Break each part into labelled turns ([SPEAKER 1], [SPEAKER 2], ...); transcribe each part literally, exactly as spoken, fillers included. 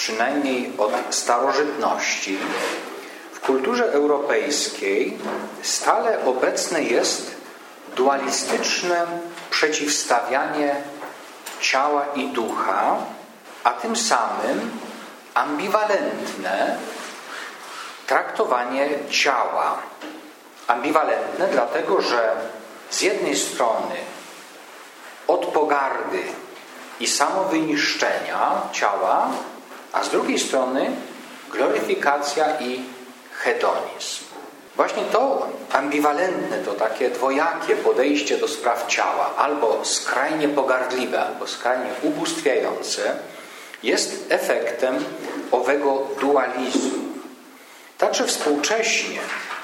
[SPEAKER 1] przynajmniej od starożytności, w kulturze europejskiej stale obecne jest dualistyczne przeciwstawianie ciała i ducha, a tym samym ambiwalentne traktowanie ciała. Ambiwalentne dlatego, że z jednej strony od pogardy i samowyniszczenia ciała, a z drugiej strony gloryfikacja i hedonizm. Właśnie to ambiwalentne, to takie dwojakie podejście do spraw ciała, albo skrajnie pogardliwe, albo skrajnie ubóstwiające, jest efektem owego dualizmu. Także współcześnie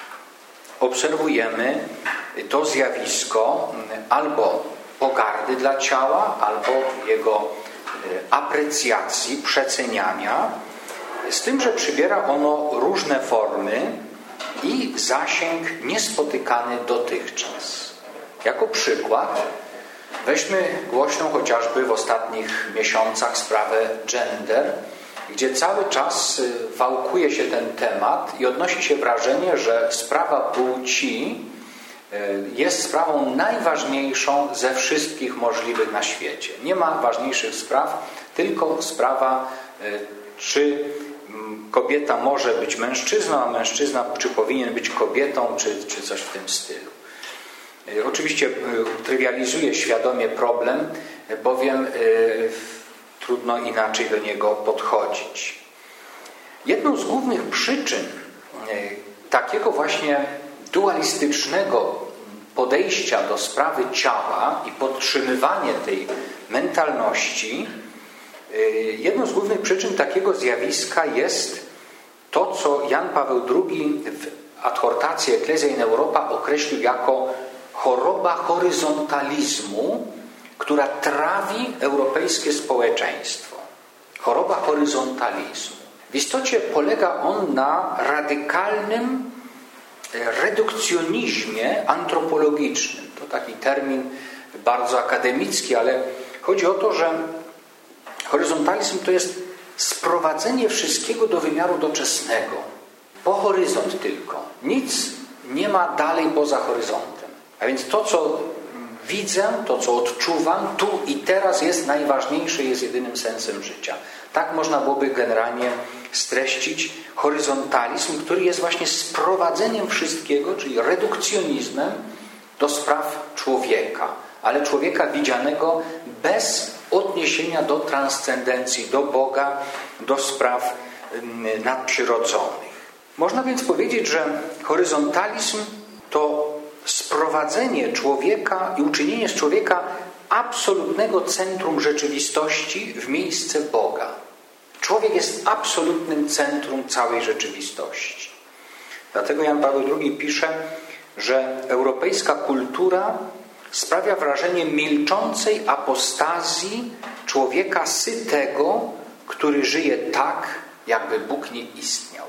[SPEAKER 1] obserwujemy to zjawisko albo pogardy dla ciała, albo jego aprecjacji, przeceniania, z tym, że przybiera ono różne formy i zasięg niespotykany dotychczas. Jako przykład weźmy głośną chociażby w ostatnich miesiącach sprawę gender, gdzie cały czas wałkuje się ten temat i odnosi się wrażenie, że sprawa płci jest sprawą najważniejszą ze wszystkich możliwych na świecie. Nie ma ważniejszych spraw, tylko sprawa, czy kobieta może być mężczyzną, a mężczyzna czy powinien być kobietą, czy, czy coś w tym stylu. Oczywiście trywializuję świadomie problem, bowiem trudno inaczej do niego podchodzić. Jedną z głównych przyczyn takiego właśnie dualistycznego podejścia do sprawy ciała i podtrzymywanie tej mentalności, jedną z głównych przyczyn takiego zjawiska jest to, co Jan Paweł drugi w adhortacji Ecclesia in Europa określił jako choroba horyzontalizmu, która trawi europejskie społeczeństwo. Choroba horyzontalizmu. W istocie polega on na radykalnym redukcjonizmie antropologicznym. To taki termin bardzo akademicki, ale chodzi o to, że horyzontalizm to jest sprowadzenie wszystkiego do wymiaru doczesnego. Po horyzont tylko. Nic nie ma dalej poza horyzontem. A więc to, co widzę, to, co odczuwam, tu i teraz jest najważniejsze, jest jedynym sensem życia. Tak można byłoby generalnie streścić horyzontalizm, który jest właśnie sprowadzeniem wszystkiego, czyli redukcjonizmem do spraw człowieka, ale człowieka widzianego bez odniesienia do transcendencji, do Boga, do spraw nadprzyrodzonych. Można więc powiedzieć, że horyzontalizm to sprowadzenie człowieka i uczynienie z człowieka absolutnego centrum rzeczywistości w miejsce Boga. Człowiek jest absolutnym centrum całej rzeczywistości. Dlatego Jan Paweł drugi pisze, że europejska kultura sprawia wrażenie milczącej apostazji człowieka sytego, który żyje tak, jakby Bóg nie istniał.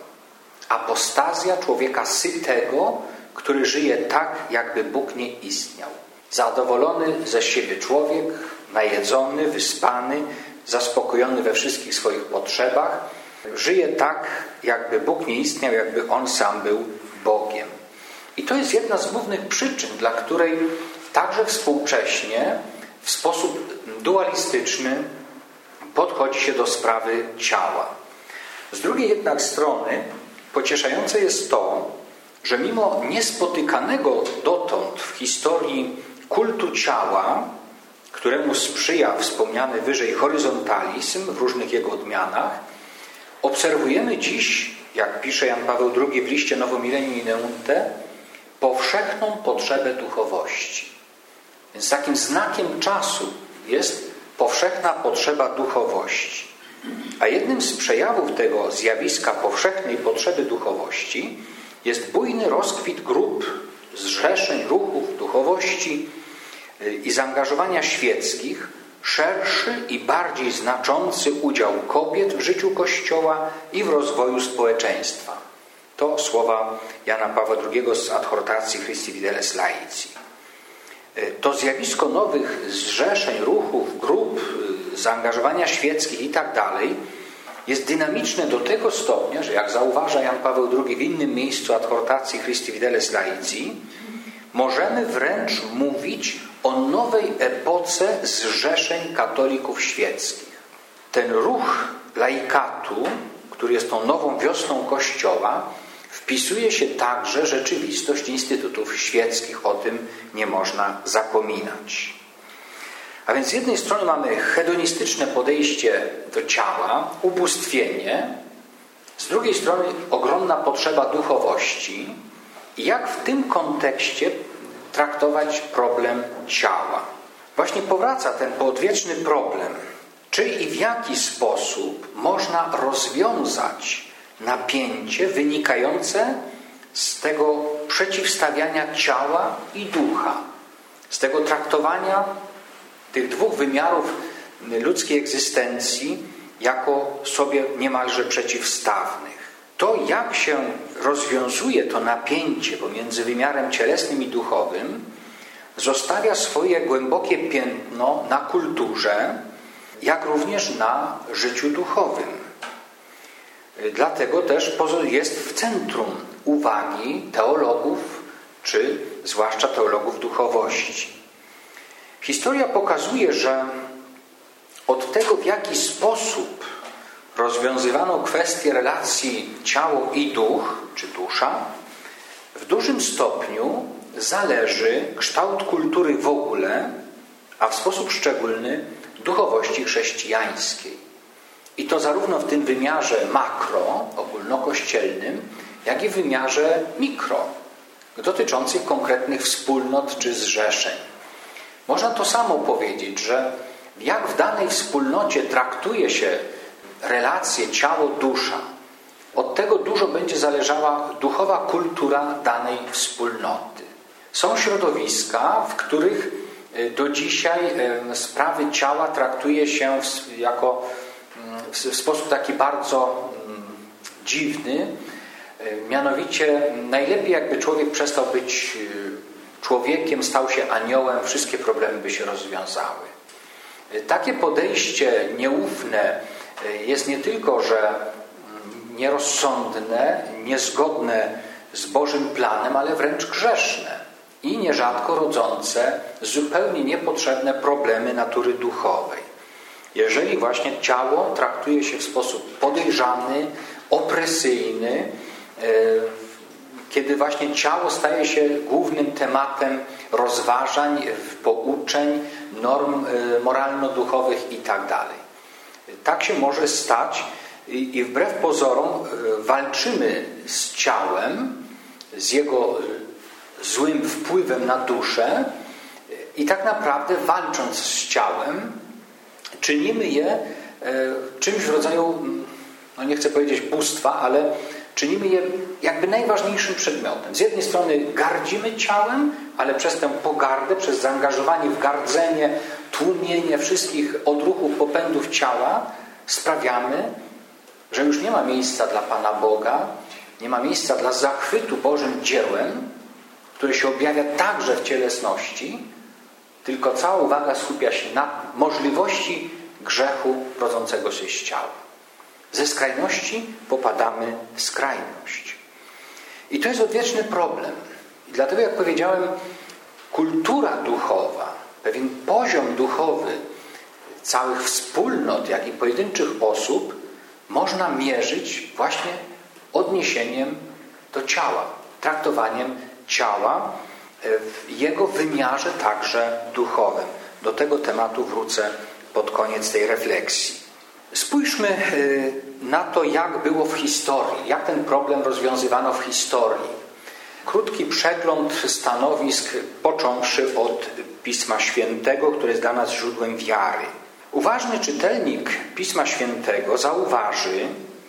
[SPEAKER 1] Apostazja człowieka sytego, który żyje tak, jakby Bóg nie istniał. Zadowolony ze siebie człowiek, najedzony, wyspany, zaspokojony we wszystkich swoich potrzebach, żyje tak, jakby Bóg nie istniał, jakby On sam był Bogiem. I to jest jedna z głównych przyczyn, dla której także współcześnie w sposób dualistyczny podchodzi się do sprawy ciała. Z drugiej jednak strony pocieszające jest to, że mimo niespotykanego dotąd w historii kultu ciała, któremu sprzyja wspomniany wyżej horyzontalizm w różnych jego odmianach, obserwujemy dziś, jak pisze Jan Paweł drugi w liście Novum Millennium in Eunte, powszechną potrzebę duchowości. Więc takim znakiem czasu jest powszechna potrzeba duchowości. A jednym z przejawów tego zjawiska powszechnej potrzeby duchowości jest bujny rozkwit grup, zrzeszeń, ruchów, duchowości i zaangażowania świeckich, szerszy i bardziej znaczący udział kobiet w życiu Kościoła i w rozwoju społeczeństwa. To słowa Jana Pawła drugiego z adhortacji Christi Fideles Laici. To zjawisko nowych zrzeszeń, ruchów, grup, zaangażowania świeckich i tak dalej jest dynamiczne do tego stopnia, że jak zauważa Jan Paweł drugi w innym miejscu adhortacji Christi Fideles Laici, możemy wręcz mówić o nowej epoce zrzeszeń katolików świeckich. Ten ruch laikatu, który jest tą nową wiosną Kościoła, wpisuje się także rzeczywistość instytutów świeckich. O tym nie można zapominać. A więc z jednej strony mamy hedonistyczne podejście do ciała, ubóstwienie, z drugiej strony ogromna potrzeba duchowości i jak w tym kontekście traktować problem ciała. Właśnie powraca ten poodwieczny problem, czy i w jaki sposób można rozwiązać napięcie wynikające z tego przeciwstawiania ciała i ducha, z tego traktowania tych dwóch wymiarów ludzkiej egzystencji jako sobie niemalże przeciwstawnych. To, jak się rozwiązuje to napięcie pomiędzy wymiarem cielesnym i duchowym, zostawia swoje głębokie piętno na kulturze, jak również na życiu duchowym. Dlatego też jest w centrum uwagi teologów, czy zwłaszcza teologów duchowości. Historia pokazuje, że od tego, w jaki sposób rozwiązywano kwestię relacji ciało i duch, czy dusza, w dużym stopniu zależy kształt kultury w ogóle, a w sposób szczególny duchowości chrześcijańskiej. I to zarówno w tym wymiarze makro, ogólnokościelnym, jak i w wymiarze mikro, dotyczących konkretnych wspólnot czy zrzeszeń. Można to samo powiedzieć, że jak w danej wspólnocie traktuje się relacje ciało-dusza, od tego dużo będzie zależała duchowa kultura danej wspólnoty. Są środowiska, w których do dzisiaj sprawy ciała traktuje się jako w sposób taki bardzo dziwny. Mianowicie najlepiej jakby człowiek przestał być człowiekiem, stał się aniołem, wszystkie problemy by się rozwiązały. Takie podejście nieufne jest nie tylko, że nierozsądne, niezgodne z Bożym planem, ale wręcz grzeszne i nierzadko rodzące zupełnie niepotrzebne problemy natury duchowej. Jeżeli właśnie ciało traktuje się w sposób podejrzany, opresyjny, kiedy właśnie ciało staje się głównym tematem rozważań, pouczeń, norm moralno-duchowych itd. Tak się może stać i wbrew pozorom walczymy z ciałem, z jego złym wpływem na duszę i tak naprawdę walcząc z ciałem czynimy je czymś w rodzaju, no nie chcę powiedzieć bóstwa, ale czynimy je jakby najważniejszym przedmiotem. Z jednej strony gardzimy ciałem, ale przez tę pogardę, przez zaangażowanie w gardzenie, tłumienie wszystkich odruchów, popędów ciała sprawiamy, że już nie ma miejsca dla Pana Boga, nie ma miejsca dla zachwytu Bożym dziełem, które się objawia także w cielesności, tylko cała uwaga skupia się na możliwości grzechu rodzącego się z ciała. Ze skrajności popadamy w skrajność. I to jest odwieczny problem. I dlatego, jak powiedziałem, kultura duchowa, pewien poziom duchowy całych wspólnot, jak i pojedynczych osób można mierzyć właśnie odniesieniem do ciała, traktowaniem ciała w jego wymiarze także duchowym. Do tego tematu wrócę pod koniec tej refleksji. Spójrzmy na to, jak było w historii, jak ten problem rozwiązywano w historii. Krótki przegląd stanowisk, począwszy od Pisma Świętego, które jest dla nas źródłem wiary. Uważny czytelnik Pisma Świętego zauważy,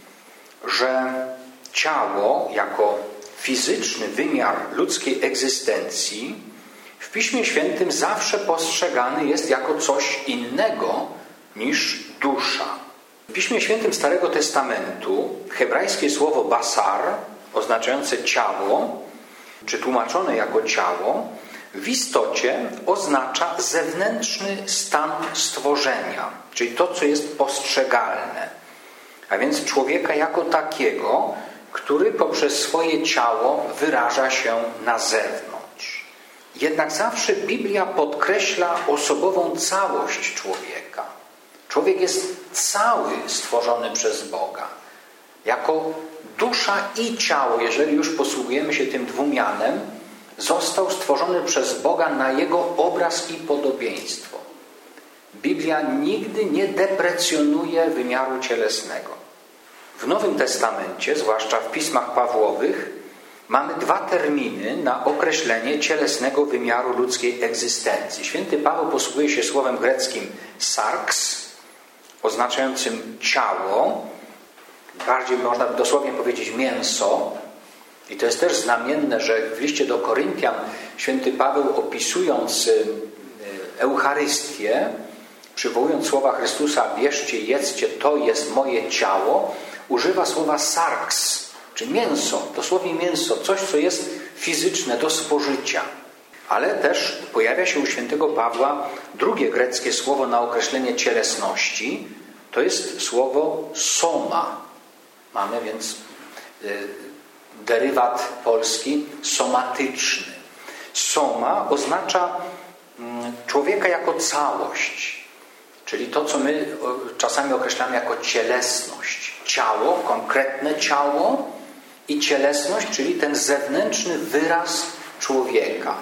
[SPEAKER 1] że ciało jako fizyczny wymiar ludzkiej egzystencji w Piśmie Świętym zawsze postrzegany jest jako coś innego niż dusza. W Piśmie Świętym Starego Testamentu hebrajskie słowo basar, oznaczające ciało, czy tłumaczone jako ciało, w istocie oznacza zewnętrzny stan stworzenia, czyli to, co jest postrzegalne. A więc człowieka jako takiego, który poprzez swoje ciało wyraża się na zewnątrz. Jednak zawsze Biblia podkreśla osobową całość człowieka. Człowiek jest cały stworzony przez Boga. Jako dusza i ciało, jeżeli już posługujemy się tym dwumianem, został stworzony przez Boga na Jego obraz i podobieństwo. Biblia nigdy nie deprecjonuje wymiaru cielesnego. W Nowym Testamencie, zwłaszcza w pismach Pawłowych, mamy dwa terminy na określenie cielesnego wymiaru ludzkiej egzystencji. Święty Paweł posługuje się słowem greckim sarx, oznaczającym ciało, bardziej można by dosłownie powiedzieć mięso. I to jest też znamienne, że w liście do Koryntian święty Paweł, opisując Eucharystię, przywołując słowa Chrystusa, bierzcie, jedzcie, to jest moje ciało, używa słowa sarx, czyli mięso, dosłownie mięso, coś, co jest fizyczne, do spożycia. Ale też pojawia się u świętego Pawła drugie greckie słowo na określenie cielesności, to jest słowo soma. Mamy więc derywat polski somatyczny. Soma oznacza człowieka jako całość, czyli to, co my czasami określamy jako cielesność. Ciało, konkretne ciało i cielesność, czyli ten zewnętrzny wyraz człowieka.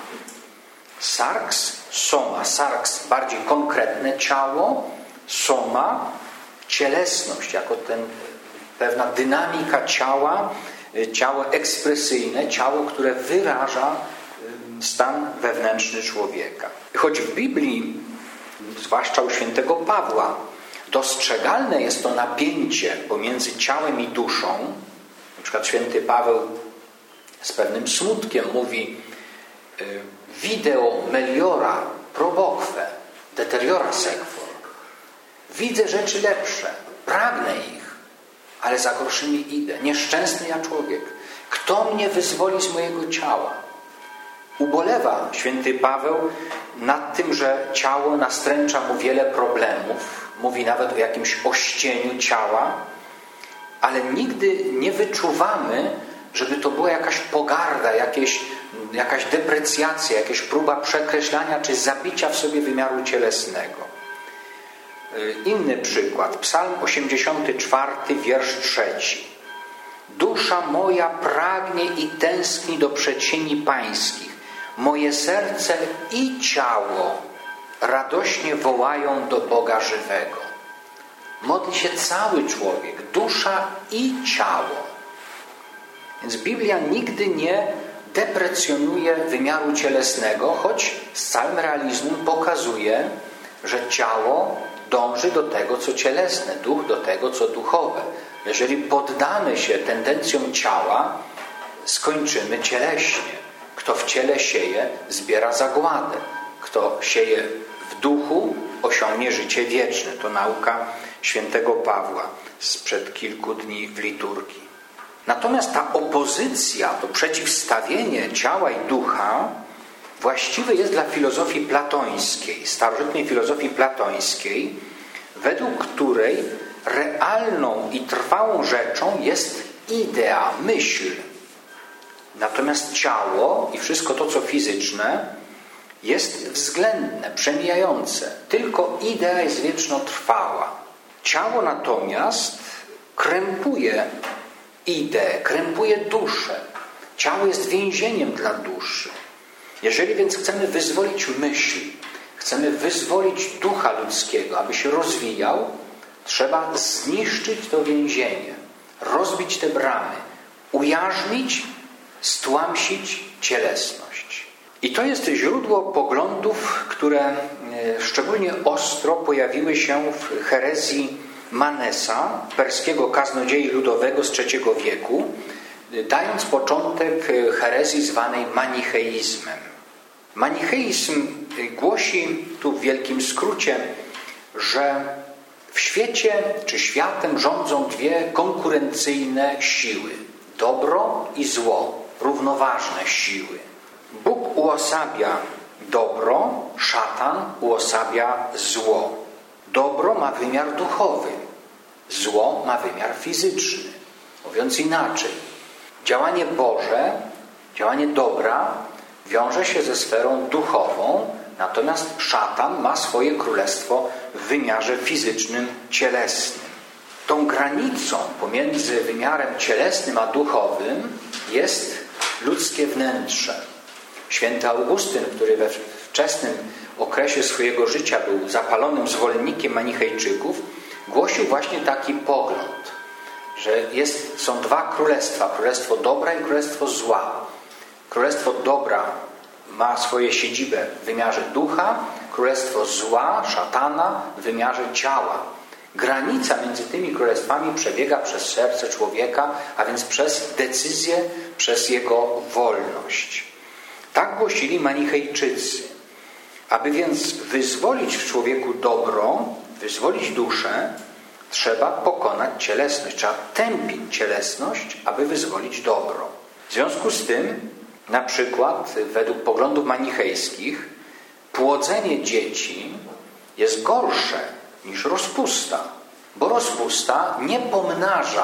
[SPEAKER 1] Sarx, soma. Sarx, bardziej konkretne ciało, soma, cielesność, jako ten, pewna dynamika ciała, ciało ekspresyjne, ciało, które wyraża stan wewnętrzny człowieka. Choć w Biblii, zwłaszcza u świętego Pawła, dostrzegalne jest to napięcie pomiędzy ciałem i duszą. Na przykład święty Paweł z pewnym smutkiem mówi: Video meliora proboque, deteriora sequor. Widzę rzeczy lepsze, pragnę ich, ale za gorszymi idę. Nieszczęsny ja człowiek. Kto mnie wyzwoli z mojego ciała? Ubolewa święty Paweł nad tym, że ciało nastręcza mu wiele problemów. Mówi nawet o jakimś ościeniu ciała, ale nigdy nie wyczuwamy, żeby to była jakaś pogarda, jakieś, jakaś deprecjacja, jakaś próba przekreślania czy zabicia w sobie wymiaru cielesnego. Inny przykład. Psalm osiemdziesiąty czwarty, wiersz trzeci. Dusza moja pragnie i tęskni do przedsieni pańskich. Moje serce i ciało radośnie wołają do Boga żywego. Modli się cały człowiek, dusza i ciało. Więc Biblia nigdy nie deprecjonuje wymiaru cielesnego, choć z całym realizmem pokazuje, że ciało dąży do tego, co cielesne, duch do tego, co duchowe. Jeżeli poddamy się tendencjom ciała, skończymy cieleśnie. Kto w ciele sieje, zbiera zagładę. Kto sieje w duchu, osiągnie życie wieczne. To nauka świętego Pawła sprzed kilku dni w liturgii. Natomiast ta opozycja, to przeciwstawienie ciała i ducha właściwe jest dla filozofii platońskiej, starożytnej filozofii platońskiej, według której realną i trwałą rzeczą jest idea, myśl. Natomiast ciało i wszystko to, co fizyczne, jest względne, przemijające. Tylko idea jest wiecznotrwała. Ciało natomiast krępuje ideę, krępuje duszę. Ciało jest więzieniem dla duszy. Jeżeli więc chcemy wyzwolić myśl, chcemy wyzwolić ducha ludzkiego, aby się rozwijał, trzeba zniszczyć to więzienie, rozbić te bramy, ujarzmić, stłamsić cielesność. I to jest źródło poglądów, które szczególnie ostro pojawiły się w herezji Manesa, perskiego kaznodziei ludowego z trzeciego wieku, dając początek herezji zwanej manicheizmem. Manicheizm głosi, tu w wielkim skrócie, że w świecie czy światem rządzą dwie konkurencyjne siły. Dobro i zło, równoważne siły. Bóg uosabia dobro, szatan uosabia zło. Dobro ma wymiar duchowy. Zło ma wymiar fizyczny. Mówiąc inaczej, działanie Boże, działanie dobra wiąże się ze sferą duchową, natomiast szatan ma swoje królestwo w wymiarze fizycznym, cielesnym. Tą granicą pomiędzy wymiarem cielesnym a duchowym jest ludzkie wnętrze. Święty Augustyn, który we wczesnym okresie swojego życia był zapalonym zwolennikiem manichejczyków, głosił właśnie taki pogląd, że jest, są dwa królestwa, królestwo dobra i królestwo zła. Królestwo dobra ma swoje siedzibę w wymiarze ducha, królestwo zła, szatana w wymiarze ciała. Granica między tymi królestwami przebiega przez serce człowieka, a więc przez decyzję, przez jego wolność. Tak głosili manichejczycy. Aby więc wyzwolić w człowieku dobro, wyzwolić duszę, trzeba pokonać cielesność. Trzeba tępić cielesność, aby wyzwolić dobro. W związku z tym, na przykład według poglądów manichejskich, płodzenie dzieci jest gorsze niż rozpusta. Bo rozpusta nie pomnaża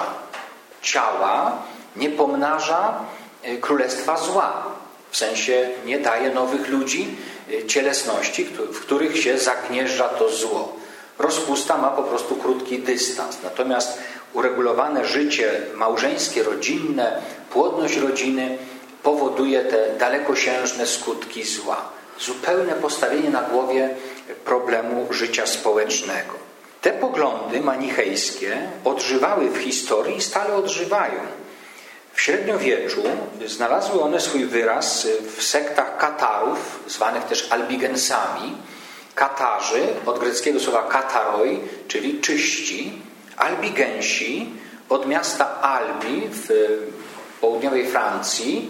[SPEAKER 1] ciała, nie pomnaża królestwa zła. W sensie nie daje nowych ludzi cielesności, w których się zagnieżdża to zło. Rozpusta ma po prostu krótki dystans. Natomiast uregulowane życie małżeńskie, rodzinne, płodność rodziny powoduje te dalekosiężne skutki zła. Zupełne postawienie na głowie problemu życia społecznego. Te poglądy manichejskie odżywały w historii i stale odżywają. W średniowieczu znalazły one swój wyraz w sektach Katarów, zwanych też albigensami. Katarzy, od greckiego słowa kataroi, czyli czyści. Albigensi, od miasta Albi w południowej Francji,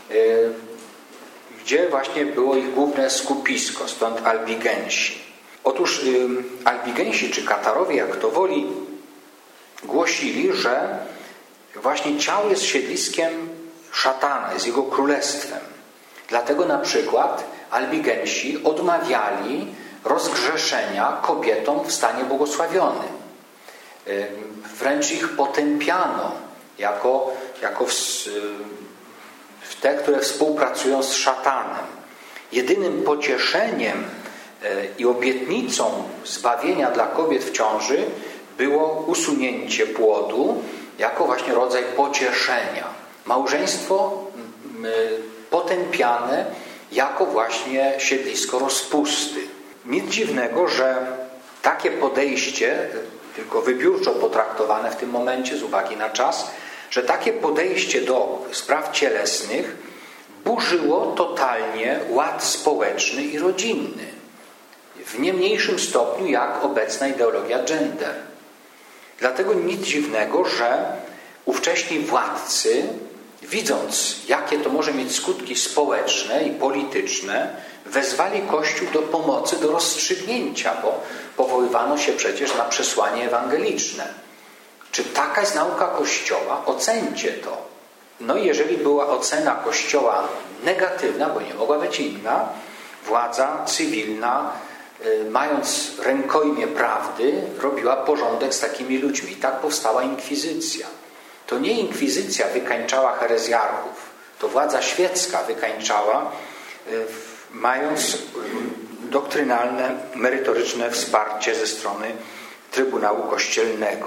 [SPEAKER 1] gdzie właśnie było ich główne skupisko, stąd albigensi. Otóż albigensi, czy katarowie, jak to woli, głosili, że właśnie ciało jest siedliskiem szatana, jest jego królestwem. Dlatego na przykład albigensi odmawiali rozgrzeszenia kobietom w stanie błogosławionym. Wręcz ich potępiano jako, jako w, w te, które współpracują z szatanem. Jedynym pocieszeniem i obietnicą zbawienia dla kobiet w ciąży było usunięcie płodu jako właśnie rodzaj pocieszenia. Małżeństwo potępiane jako właśnie siedlisko rozpusty. Nic dziwnego, że takie podejście, tylko wybiórczo potraktowane w tym momencie z uwagi na czas, że takie podejście do spraw cielesnych burzyło totalnie ład społeczny i rodzinny. W nie mniejszym stopniu jak obecna ideologia gender. Dlatego nic dziwnego, że ówcześni władcy, widząc jakie to może mieć skutki społeczne i polityczne, wezwali Kościół do pomocy, do rozstrzygnięcia, bo powoływano się przecież na przesłanie ewangeliczne. Czy taka jest nauka Kościoła? Ocencie to. No i jeżeli była ocena Kościoła negatywna, bo nie mogła być inna, władza cywilna, mając rękojmię prawdy, robiła porządek z takimi ludźmi. I tak powstała inkwizycja. To nie inkwizycja wykańczała herezjarchów, to władza świecka wykańczała, mając doktrynalne, merytoryczne wsparcie ze strony Trybunału Kościelnego.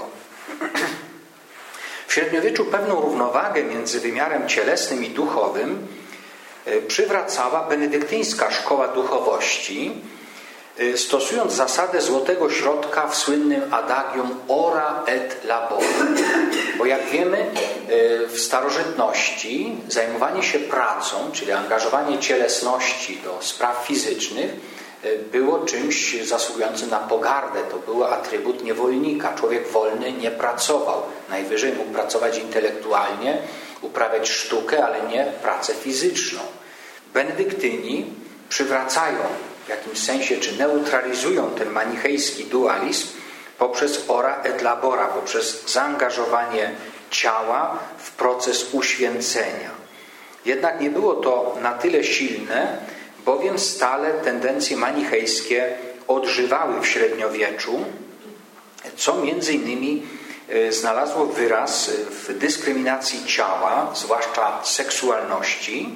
[SPEAKER 1] W średniowieczu pewną równowagę między wymiarem cielesnym i duchowym przywracała benedyktyńska szkoła duchowości, stosując zasadę złotego środka w słynnym adagium ora et labora. Bo jak wiemy, w starożytności zajmowanie się pracą, czyli angażowanie cielesności do spraw fizycznych, było czymś zasługującym na pogardę. To był atrybut niewolnika. Człowiek wolny nie pracował. Najwyżej mógł pracować intelektualnie, uprawiać sztukę, ale nie pracę fizyczną. Benedyktyni przywracają w jakimś sensie, czy neutralizują ten manichejski dualizm poprzez ora et labora, poprzez zaangażowanie ciała w proces uświęcenia. Jednak nie było to na tyle silne, bowiem stale tendencje manichejskie odżywały w średniowieczu, co między innymi znalazło wyraz w dyskryminacji ciała, zwłaszcza seksualności,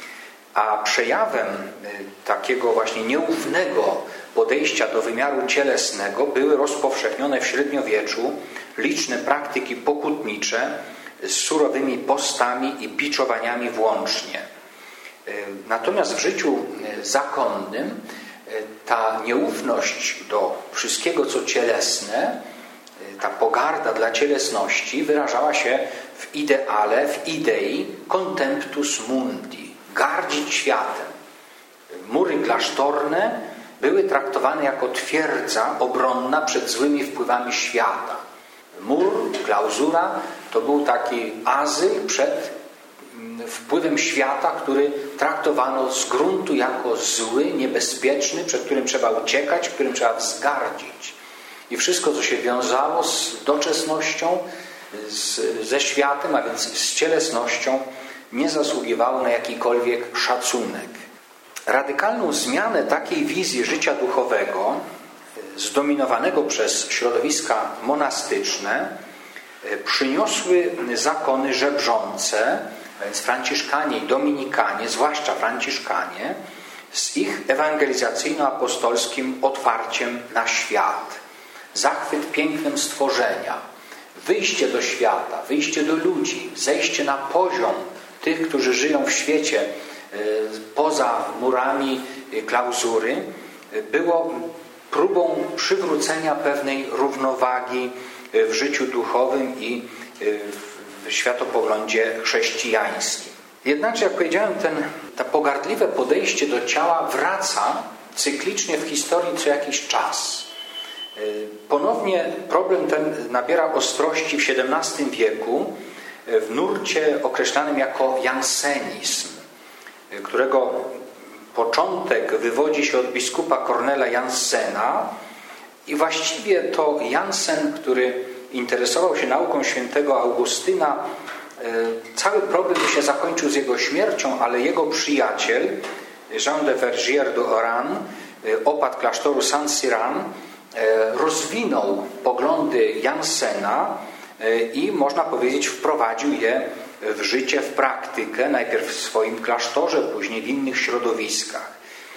[SPEAKER 1] a przejawem takiego właśnie nieufnego podejścia do wymiaru cielesnego były rozpowszechnione w średniowieczu liczne praktyki pokutnicze z surowymi postami i biczowaniami włącznie. Natomiast w życiu zakonnym ta nieufność do wszystkiego, co cielesne, ta pogarda dla cielesności wyrażała się w ideale, w idei contemptus mundi, gardzić światem. Mury klasztorne były traktowane jako twierdza obronna przed złymi wpływami świata. Mur, klauzura to był taki azyl przed wpływem świata, który traktowano z gruntu jako zły, niebezpieczny, przed którym trzeba uciekać, którym trzeba wzgardzić. I wszystko, co się wiązało z doczesnością, z, ze światem, a więc z cielesnością, nie zasługiwało na jakikolwiek szacunek. Radykalną zmianę takiej wizji życia duchowego, zdominowanego przez środowiska monastyczne, przyniosły zakony żebrzące, więc Franciszkanie i Dominikanie, zwłaszcza Franciszkanie, z ich ewangelizacyjno-apostolskim otwarciem na świat. Zachwyt pięknem stworzenia, wyjście do świata, wyjście do ludzi, zejście na poziom tych, którzy żyją w świecie poza murami klauzury, było próbą przywrócenia pewnej równowagi w życiu duchowym i w światopoglądzie chrześcijańskim. Jednakże, jak powiedziałem, ten, to pogardliwe podejście do ciała wraca cyklicznie w historii co jakiś czas. Ponownie problem ten nabiera ostrości w siedemnastym wieku w nurcie określanym jako jansenizm, którego początek wywodzi się od biskupa Kornela Jansena i właściwie to Jansen, który interesował się nauką świętego Augustyna, cały problem by się zakończył z jego śmiercią, ale jego przyjaciel Jean de Vergier d'Oran, opat klasztoru Saint-Cyran, rozwinął poglądy Jansena i można powiedzieć wprowadził je w życie, w praktykę, najpierw w swoim klasztorze, później w innych środowiskach.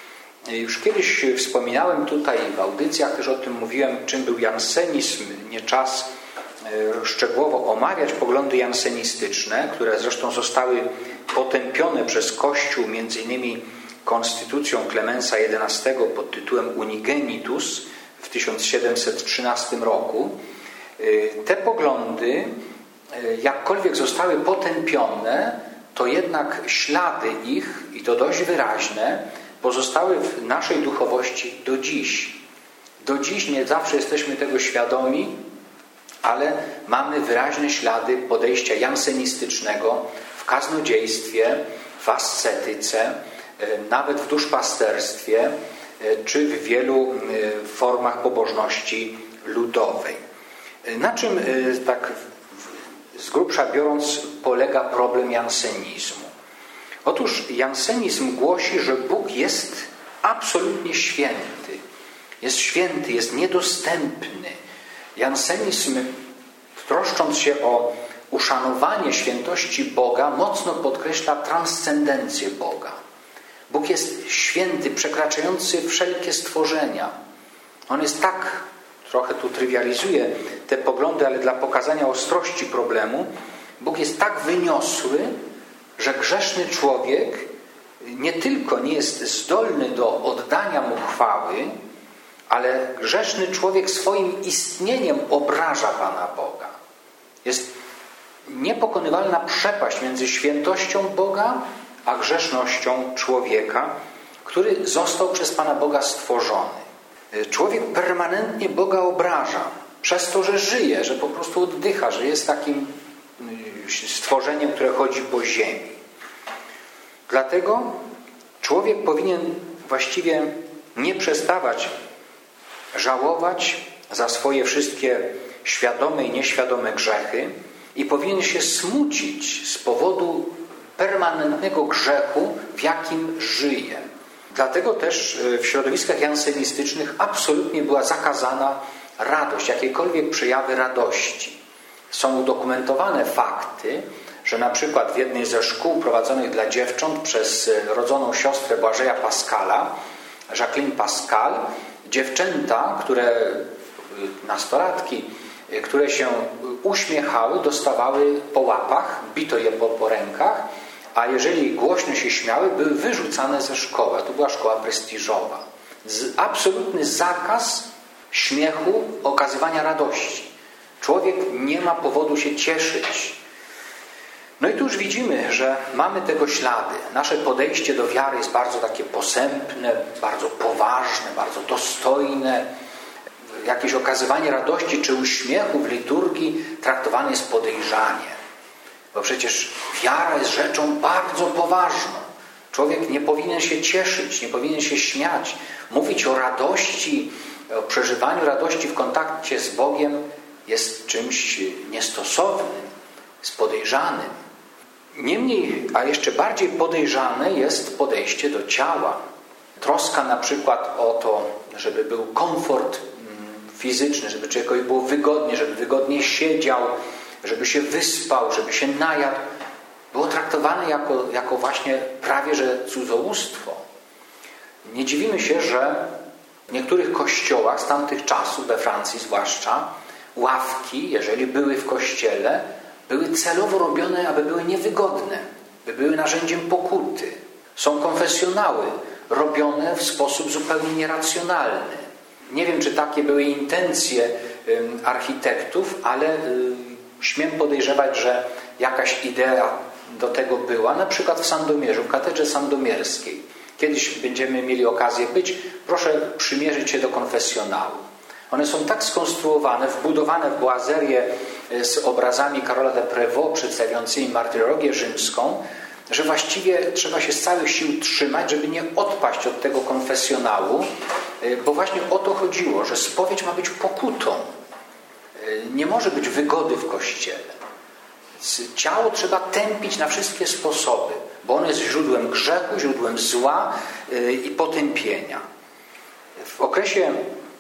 [SPEAKER 1] Już kiedyś wspominałem tutaj w audycjach, też o tym mówiłem, czym był jansenizm. Nie czas szczegółowo omawiać poglądy jansenistyczne, które zresztą zostały potępione przez Kościół, między innymi konstytucją Klemensa jedenastego pod tytułem Unigenitus w tysiąc siedemset trzynastym roku. Te poglądy, jakkolwiek zostały potępione, to jednak ślady ich, i to dość wyraźne, pozostały w naszej duchowości do dziś. Do dziś nie zawsze jesteśmy tego świadomi, ale mamy wyraźne ślady podejścia jansenistycznego w kaznodziejstwie, w ascetyce, nawet w duszpasterstwie, czy w wielu formach pobożności ludowej. Na czym, tak z grubsza biorąc, polega problem jansenizmu? Otóż jansenizm głosi, że Bóg jest absolutnie święty. Jest święty, jest niedostępny. Jansenizm, troszcząc się o uszanowanie świętości Boga, mocno podkreśla transcendencję Boga. Bóg jest święty, przekraczający wszelkie stworzenia. On jest tak, trochę tu trywializuję te poglądy, ale dla pokazania ostrości problemu, Bóg jest tak wyniosły, że grzeszny człowiek nie tylko nie jest zdolny do oddania mu chwały, ale grzeszny człowiek swoim istnieniem obraża Pana Boga. Jest niepokonywalna przepaść między świętością Boga a grzesznością człowieka, który został przez Pana Boga stworzony. Człowiek permanentnie Boga obraża przez to, że żyje, że po prostu oddycha, że jest takim stworzeniem, które chodzi po ziemi. Dlatego człowiek powinien właściwie nie przestawać żałować za swoje wszystkie świadome i nieświadome grzechy i powinien się smucić z powodu permanentnego grzechu, w jakim żyje. Dlatego też w środowiskach jansenistycznych absolutnie była zakazana radość, jakiekolwiek przejawy radości. Są udokumentowane fakty, że na przykład w jednej ze szkół prowadzonych dla dziewcząt przez rodzoną siostrę Błażeja Pascala, Jacqueline Pascal, dziewczęta, które, nastolatki, które się uśmiechały, dostawały po łapach, bito je po, po rękach, a jeżeli głośno się śmiały, były wyrzucane ze szkoły. To była szkoła prestiżowa. Z, absolutny zakaz śmiechu, okazywania radości. Człowiek nie ma powodu się cieszyć. No i tu już widzimy, że mamy tego ślady. Nasze podejście do wiary jest bardzo takie posępne, bardzo poważne, bardzo dostojne. Jakieś okazywanie radości czy uśmiechu w liturgii traktowane jest podejrzanie. Bo przecież wiara jest rzeczą bardzo poważną. Człowiek nie powinien się cieszyć, nie powinien się śmiać. Mówić o radości, o przeżywaniu radości w kontakcie z Bogiem jest czymś niestosownym, jest podejrzanym. Niemniej, a jeszcze bardziej podejrzane jest podejście do ciała. Troska na przykład o to, żeby był komfort fizyczny, żeby człowiekowi było wygodnie, żeby wygodnie siedział, żeby się wyspał, żeby się najadł, było traktowane jako, jako właśnie prawie że cudzołóstwo. Nie dziwimy się, że w niektórych kościołach z tamtych czasów, we Francji zwłaszcza, ławki, jeżeli były w kościele, były celowo robione, aby były niewygodne, by były narzędziem pokuty. Są konfesjonały robione w sposób zupełnie nieracjonalny. Nie wiem, czy takie były intencje architektów, ale śmiem podejrzewać, że jakaś idea do tego była, na przykład w Sandomierzu, w katedrze sandomierskiej. Kiedyś będziemy mieli okazję być, proszę przymierzyć się do konfesjonału. One są tak skonstruowane, wbudowane w boazerię z obrazami Karola de Prévost przedstawiającymi martyrologię rzymską, że właściwie trzeba się z całych sił trzymać, żeby nie odpaść od tego konfesjonału, bo właśnie o to chodziło, że spowiedź ma być pokutą. Nie może być wygody w Kościele. Ciało trzeba tępić na wszystkie sposoby, bo ono jest źródłem grzechu, źródłem zła i potępienia. W okresie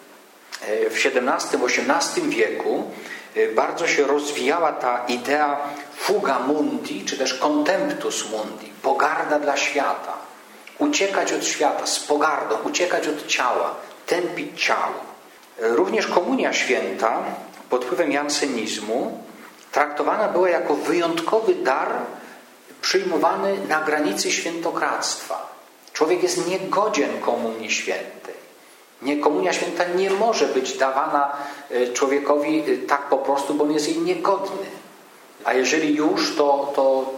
[SPEAKER 1] w siedemnastym osiemnastym wieku bardzo się rozwijała ta idea fuga mundi, czy też contemptus mundi, pogarda dla świata. Uciekać od świata z pogardą, uciekać od ciała, tępić ciało. Również Komunia Święta pod wpływem jansenizmu traktowana była jako wyjątkowy dar przyjmowany na granicy świętokradztwa. Człowiek jest niegodzien Komunii Świętej. Nie, Komunia Święta nie może być dawana człowiekowi tak po prostu, bo on jest jej niegodny. A jeżeli już, to, to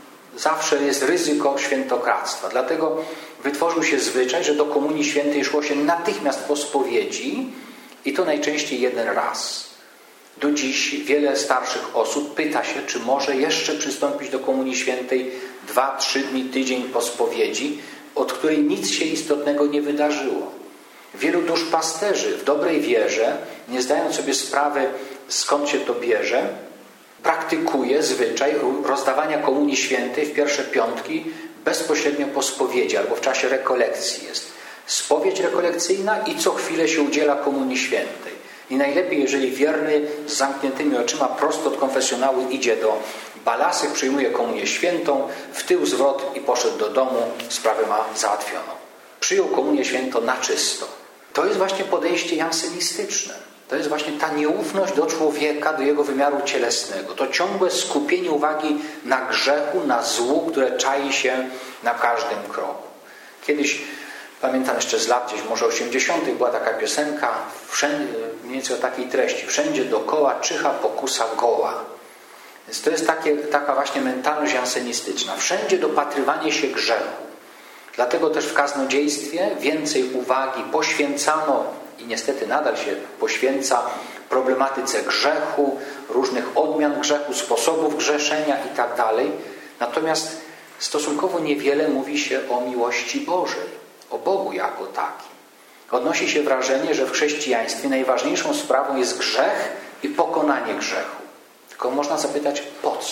[SPEAKER 1] zawsze jest ryzyko świętokradztwa. Dlatego wytworzył się zwyczaj, że do Komunii Świętej szło się natychmiast po spowiedzi i to najczęściej jeden raz. Do dziś wiele starszych osób pyta się, czy może jeszcze przystąpić do Komunii Świętej dwa, trzy dni, tydzień po spowiedzi, od której nic się istotnego nie wydarzyło. Wielu duszpasterzy w dobrej wierze, nie zdając sobie sprawy, skąd się to bierze, praktykuje zwyczaj rozdawania Komunii Świętej w pierwsze piątki bezpośrednio po spowiedzi albo w czasie rekolekcji jest. Spowiedź rekolekcyjna i co chwilę się udziela Komunii Świętej. I najlepiej, jeżeli wierny z zamkniętymi oczyma prosto od konfesjonału idzie do balasy, przyjmuje Komunię Świętą, w tył zwrot i poszedł do domu, sprawę ma załatwioną. Przyjął Komunię Świętą na czysto. To jest właśnie podejście jansenistyczne. To jest właśnie ta nieufność do człowieka, do jego wymiaru cielesnego. To ciągłe skupienie uwagi na grzechu, na złu, które czai się na każdym kroku. Kiedyś, pamiętam jeszcze z lat gdzieś może osiemdziesiątych była taka piosenka, wszędzie, mniej więcej o takiej treści. Wszędzie dookoła czyha pokusa goła. Więc to jest takie, taka właśnie mentalność jansenistyczna. Wszędzie dopatrywanie się grzechu. Dlatego też w kaznodziejstwie więcej uwagi poświęcano i niestety nadal się poświęca problematyce grzechu, różnych odmian grzechu, sposobów grzeszenia i tak dalej. Natomiast stosunkowo niewiele mówi się o miłości Bożej, o Bogu jako takim. Odnosi się wrażenie, że w chrześcijaństwie najważniejszą sprawą jest grzech i pokonanie grzechu. Tylko można zapytać, po co?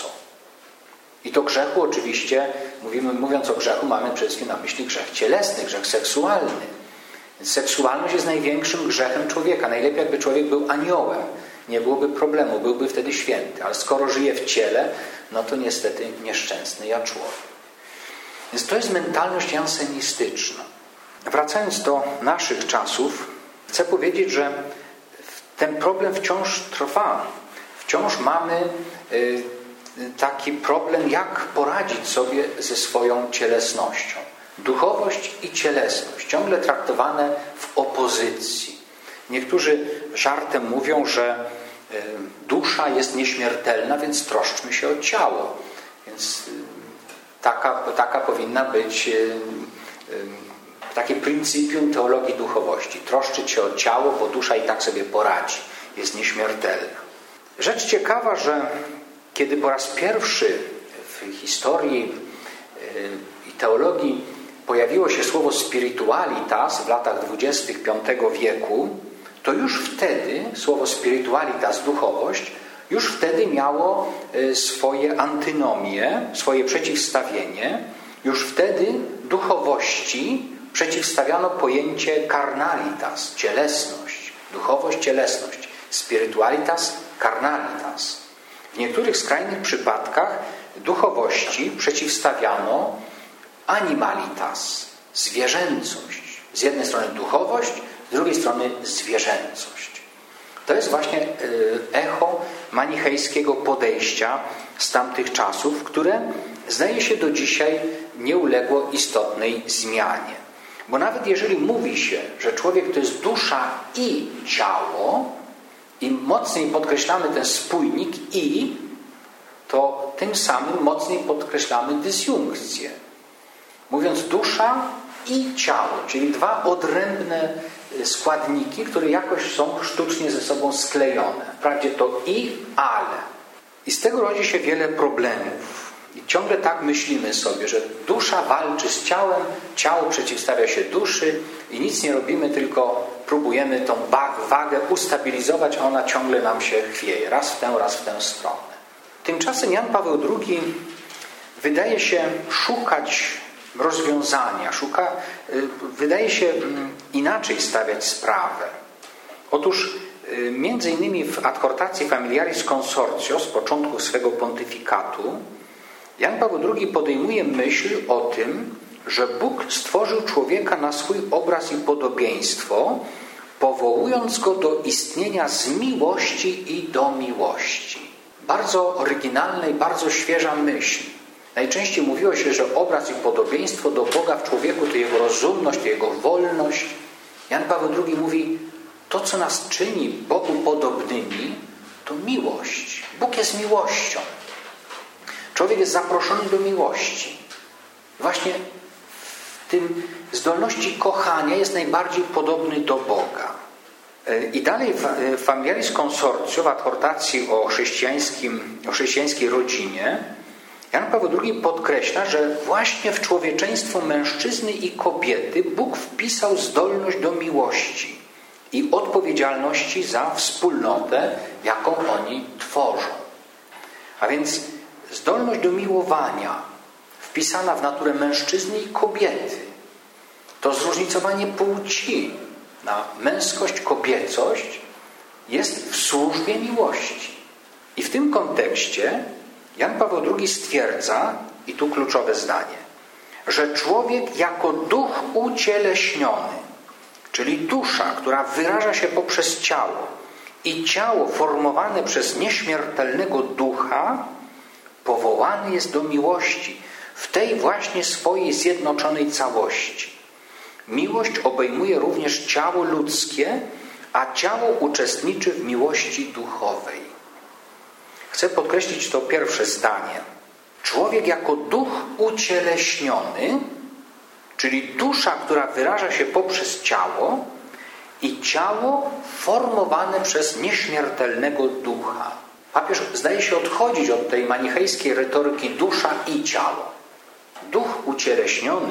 [SPEAKER 1] I to grzechu oczywiście, mówimy, mówiąc o grzechu, mamy przede wszystkim na myśli grzech cielesny, grzech seksualny. Więc seksualność jest największym grzechem człowieka. Najlepiej jakby człowiek był aniołem. Nie byłoby problemu, byłby wtedy święty. Ale skoro żyje w ciele, no to niestety nieszczęsny ja człowiek. Więc to jest mentalność jansenistyczna. Wracając do naszych czasów, chcę powiedzieć, że ten problem wciąż trwa. Wciąż mamy taki problem, jak poradzić sobie ze swoją cielesnością. Duchowość i cielesność, ciągle traktowane w opozycji. Niektórzy żartem mówią, że dusza jest nieśmiertelna, więc troszczmy się o ciało. Więc taka, taka powinna być takie pryncypium teologii duchowości. Troszczyć się o ciało, bo dusza i tak sobie poradzi. Jest nieśmiertelna. Rzecz ciekawa, że kiedy po raz pierwszy w historii i teologii pojawiło się słowo spiritualitas w latach dwudziestych piątego wieku, to już wtedy słowo spiritualitas, duchowość, już wtedy miało swoje antynomię, swoje przeciwstawienie. Już wtedy duchowości przeciwstawiano pojęcie carnalitas, cielesność. Duchowość, cielesność. Spiritualitas, carnalitas. W niektórych skrajnych przypadkach duchowości przeciwstawiano animalitas, zwierzęcość. Z jednej strony duchowość, z drugiej strony zwierzęcość. To jest właśnie echo manichejskiego podejścia z tamtych czasów, które zdaje się do dzisiaj nie uległo istotnej zmianie. Bo nawet jeżeli mówi się, że człowiek to jest dusza i ciało, im mocniej podkreślamy ten spójnik i, to tym samym mocniej podkreślamy dysjunkcję. Mówiąc dusza i ciało, czyli dwa odrębne składniki, które jakoś są sztucznie ze sobą sklejone. Wprawdzie to i, ale. I z tego rodzi się wiele problemów. I ciągle tak myślimy sobie, że dusza walczy z ciałem, ciało przeciwstawia się duszy i nic nie robimy, tylko próbujemy tą wagę ustabilizować, a ona ciągle nam się chwieje. Raz w tę, raz w tę stronę. Tymczasem Jan Paweł drugi wydaje się szukać rozwiązania, szuka, wydaje się inaczej stawiać sprawę. Otóż między innymi w Adhortacji Familiaris Consortio z początku swego pontyfikatu Jan Paweł drugi podejmuje myśl o tym, że Bóg stworzył człowieka na swój obraz i podobieństwo, powołując go do istnienia z miłości i do miłości. Bardzo oryginalna i bardzo świeża myśl. Najczęściej mówiło się, że obraz i podobieństwo do Boga w człowieku to jego rozumność, to jego wolność. Jan Paweł drugi mówi, to co nas czyni Bogu podobnymi, to miłość. Bóg jest miłością. Człowiek jest zaproszony do miłości. Właśnie w tym zdolności kochania jest najbardziej podobny do Boga. I dalej w Familiaris Consortio, w adhortacji o, chrześcijańskim, o chrześcijańskiej rodzinie, Jan Paweł drugi podkreśla, że właśnie w człowieczeństwo mężczyzny i kobiety Bóg wpisał zdolność do miłości i odpowiedzialności za wspólnotę, jaką oni tworzą. A więc zdolność do miłowania wpisana w naturę mężczyzny i kobiety. To zróżnicowanie płci na męskość, kobiecość jest w służbie miłości. I w tym kontekście Jan Paweł drugi stwierdza, i tu kluczowe zdanie, że człowiek jako duch ucieleśniony, czyli dusza, która wyraża się poprzez ciało i ciało formowane przez nieśmiertelnego ducha, powołany jest do miłości w tej właśnie swojej zjednoczonej całości. Miłość obejmuje również ciało ludzkie, a ciało uczestniczy w miłości duchowej. Chcę podkreślić to pierwsze zdanie. Człowiek jako duch ucieleśniony, czyli dusza, która wyraża się poprzez ciało i ciało formowane przez nieśmiertelnego ducha. Papież zdaje się odchodzić od tej manichejskiej retoryki dusza i ciało. Duch ucieleśniony,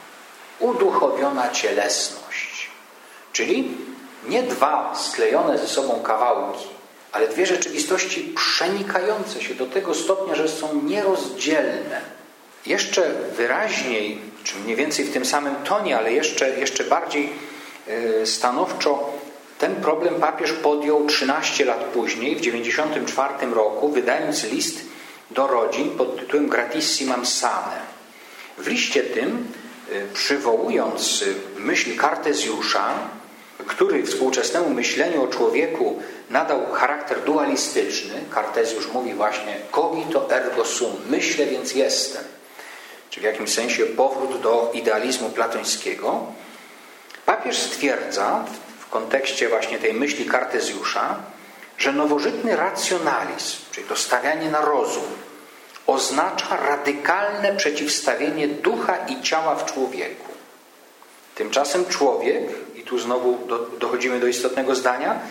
[SPEAKER 1] uduchowiona cielesność. Czyli nie dwa sklejone ze sobą kawałki, ale dwie rzeczywistości przenikające się do tego stopnia, że są nierozdzielne. Jeszcze wyraźniej, czy mniej więcej w tym samym tonie, ale jeszcze, jeszcze bardziej stanowczo Ten problem papież podjął trzynaście lat później, w dziewięćdziesiątym czwartym roku, wydając list do rodzin pod tytułem Gratissimam Sane. W liście tym, przywołując myśl Kartezjusza, który współczesnemu myśleniu o człowieku nadał charakter dualistyczny, Kartezjusz mówi właśnie cogito ergo sum, myślę więc jestem, czy w jakimś sensie powrót do idealizmu platońskiego, papież stwierdza w kontekście właśnie tej myśli Kartezjusza, że nowożytny racjonalizm, czyli to stawianie na rozum, oznacza radykalne przeciwstawienie ducha i ciała w człowieku. Tymczasem człowiek, i tu znowu do, dochodzimy do istotnego zdania,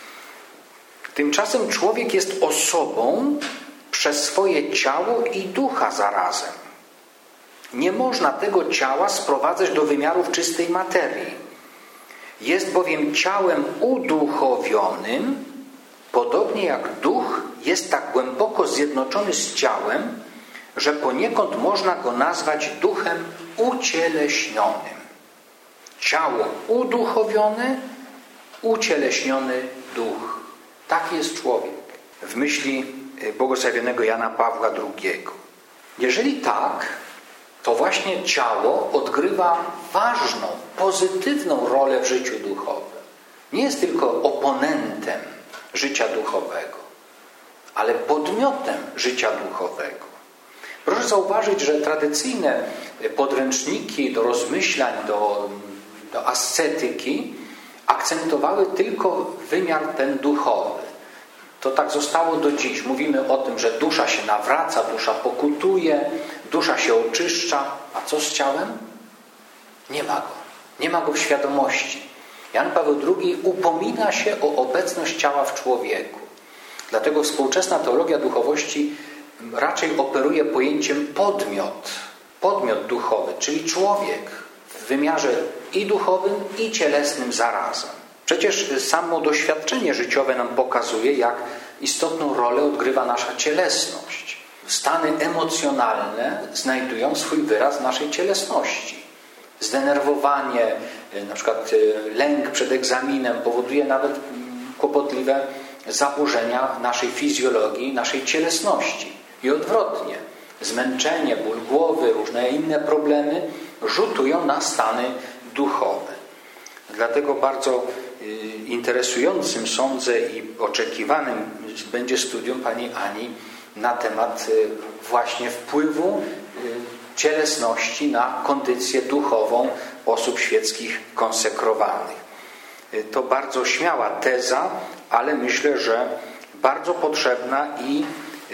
[SPEAKER 1] tymczasem człowiek jest osobą przez swoje ciało i ducha zarazem. Nie można tego ciała sprowadzać do wymiarów czystej materii. Jest bowiem ciałem uduchowionym, podobnie jak duch jest tak głęboko zjednoczony z ciałem, że poniekąd można go nazwać duchem ucieleśnionym. Ciało uduchowione, ucieleśniony duch. Taki jest człowiek w myśli błogosławionego Jana Pawła drugiego. Jeżeli tak, to właśnie ciało odgrywa ważną, pozytywną rolę w życiu duchowym. Nie jest tylko oponentem życia duchowego, ale podmiotem życia duchowego. Proszę zauważyć, że tradycyjne podręczniki do rozmyślań, do, do ascetyki akcentowały tylko wymiar ten duchowy. To tak zostało do dziś. Mówimy o tym, że dusza się nawraca, dusza pokutuje, dusza się oczyszcza. A co z ciałem? Nie ma go. Nie ma go w świadomości. Jan Paweł drugi upomina się o obecność ciała w człowieku. Dlatego współczesna teologia duchowości raczej operuje pojęciem podmiot. Podmiot duchowy, czyli człowiek w wymiarze i duchowym, i cielesnym zarazem. Przecież samo doświadczenie życiowe nam pokazuje, jak istotną rolę odgrywa nasza cielesność. Stany emocjonalne znajdują swój wyraz w naszej cielesności. Zdenerwowanie, na przykład lęk przed egzaminem powoduje nawet kłopotliwe zaburzenia naszej fizjologii, naszej cielesności. I odwrotnie. Zmęczenie, ból głowy, różne inne problemy rzutują na stany duchowe. Dlatego bardzo interesującym, sądzę, i oczekiwanym będzie studium pani Ani na temat właśnie wpływu cielesności na kondycję duchową osób świeckich konsekrowanych. To bardzo śmiała teza, ale myślę, że bardzo potrzebna i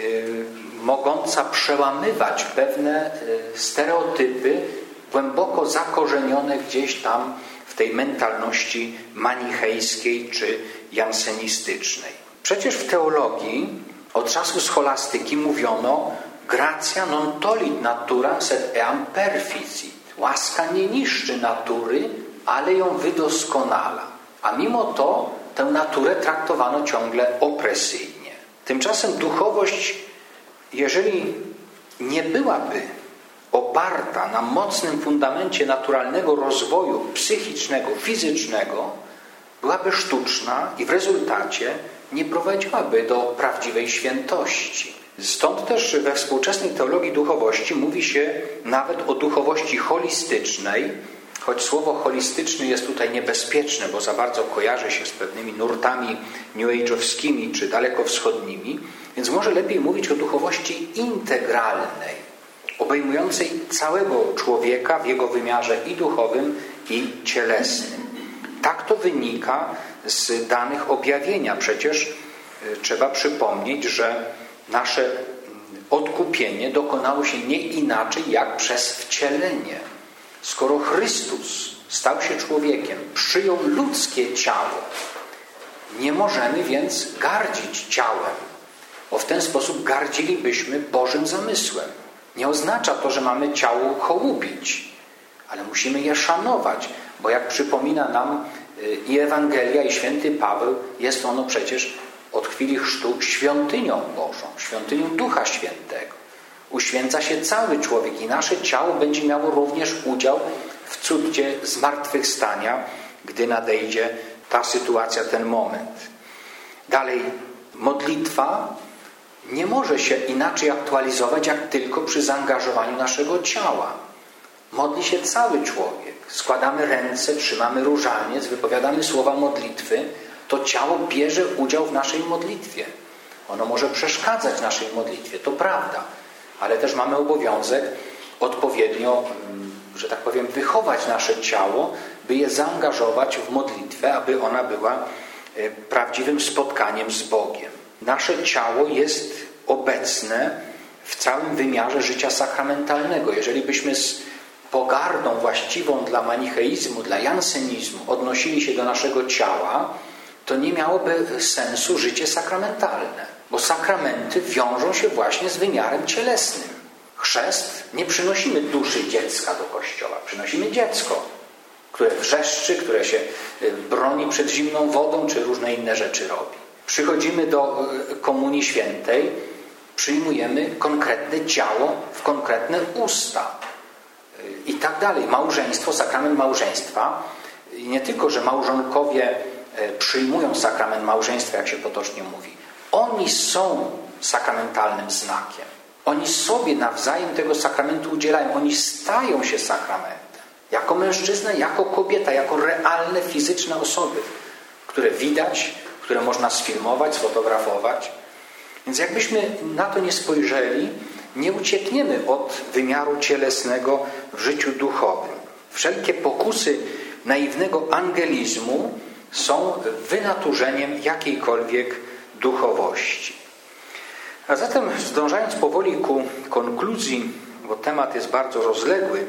[SPEAKER 1] mogąca przełamywać pewne stereotypy głęboko zakorzenione gdzieś tam w tej mentalności manichejskiej czy jansenistycznej. Przecież w teologii od czasu scholastyki mówiono gratia non tolit naturam sed eam perficit. Łaska nie niszczy natury, ale ją wydoskonala. A mimo to tę naturę traktowano ciągle opresyjnie. Tymczasem duchowość, jeżeli nie byłaby oparta na mocnym fundamencie naturalnego rozwoju psychicznego, fizycznego, byłaby sztuczna i w rezultacie nie prowadziłaby do prawdziwej świętości. Stąd też we współczesnej teologii duchowości mówi się nawet o duchowości holistycznej, choć słowo holistyczny jest tutaj niebezpieczne, bo za bardzo kojarzy się z pewnymi nurtami new age'owskimi czy dalekowschodnimi, więc może lepiej mówić o duchowości integralnej, obejmującej całego człowieka w jego wymiarze i duchowym, i cielesnym. Tak to wynika z danych objawienia. Przecież trzeba przypomnieć, że nasze odkupienie dokonało się nie inaczej jak przez wcielenie. Skoro Chrystus stał się człowiekiem, przyjął ludzkie ciało, nie możemy więc gardzić ciałem, bo w ten sposób gardzilibyśmy Bożym zamysłem. Nie oznacza to, że mamy ciało hołubić, ale musimy je szanować, bo jak przypomina nam i Ewangelia, i święty Paweł, jest ono przecież od chwili chrztu świątynią Bożą, świątynią Ducha Świętego. Uświęca się cały człowiek i nasze ciało będzie miało również udział w cudzie zmartwychwstania, gdy nadejdzie ta sytuacja, ten moment. Dalej, modlitwa nie może się inaczej aktualizować, jak tylko przy zaangażowaniu naszego ciała. Modli się cały człowiek. Składamy ręce, trzymamy różaniec, wypowiadamy słowa modlitwy. To ciało bierze udział w naszej modlitwie. Ono może przeszkadzać naszej modlitwie, to prawda. Ale też mamy obowiązek odpowiednio, że tak powiem, wychować nasze ciało, by je zaangażować w modlitwę, aby ona była prawdziwym spotkaniem z Bogiem. Nasze ciało jest obecne w całym wymiarze życia sakramentalnego. Jeżeli byśmy z pogardą właściwą dla manicheizmu, dla jansenizmu odnosili się do naszego ciała, to nie miałoby sensu życie sakramentalne, bo sakramenty wiążą się właśnie z wymiarem cielesnym. Chrzest, nie przynosimy duszy dziecka do kościoła, przynosimy dziecko, które wrzeszczy, które się broni przed zimną wodą, czy różne inne rzeczy robi. Przychodzimy do Komunii Świętej, przyjmujemy konkretne ciało w konkretne usta i tak dalej. Małżeństwo, sakrament małżeństwa, nie tylko, że małżonkowie przyjmują sakrament małżeństwa, jak się potocznie mówi. Oni są sakramentalnym znakiem. Oni sobie nawzajem tego sakramentu udzielają. Oni stają się sakramentem. Jako mężczyzna, jako kobieta, jako realne, fizyczne osoby, które widać, które można sfilmować, sfotografować. Więc jakbyśmy na to nie spojrzeli, nie uciekniemy od wymiaru cielesnego w życiu duchowym. Wszelkie pokusy naiwnego angelizmu są wynaturzeniem jakiejkolwiek duchowości. A zatem, zdążając powoli ku konkluzji, bo temat jest bardzo rozległy,